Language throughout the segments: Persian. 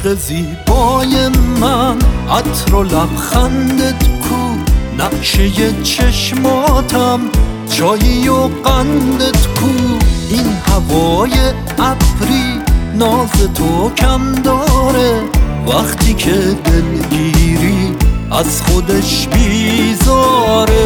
عشق زیبای من، عطر و لبخندت کو، نقشه چشماتم، چایی و قندت کو. این هوای ابری ناز تو کم داره، وقتی که دلگیری از خودش بیزاره.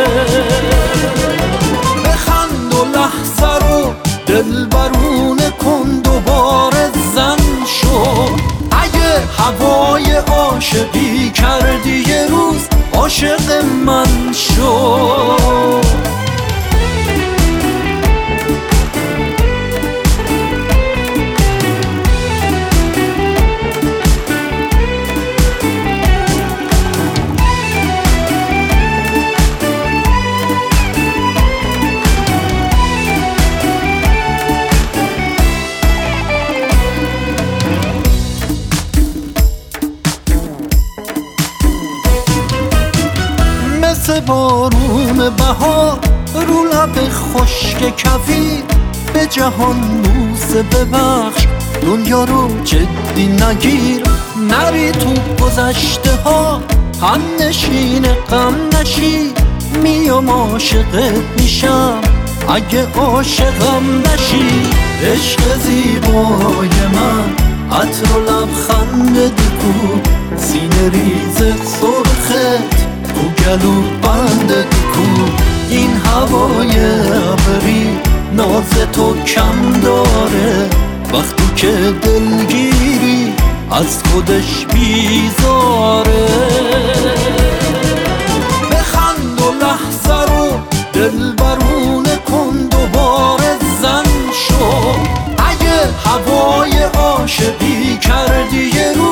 بخند و لحظه رو دلبرونه کن، دوباره زن شو. اگه هوای عاشقی کردی یه روز، عاشق من شو. مثل بارون بهار رو لب خشک کویر، به جهان بوسه ببخش، دنیا رو جدی نگیر. نری تو گذشته ها، هم نشین غم نشی. میام عاشقت میشم اگه عاشقم نشی. عشق زیبای من، عطر و لبخندت کو، سینه ریز سرخت کو، گلو بندت کو. این هوای ابری ناز تو کم داره، وقتی که دلگیری از خودش بیزاره. بخند و لحظه رو دلبرونه کن، دوباره زن شو. اگه هوای عاشقی کردی یه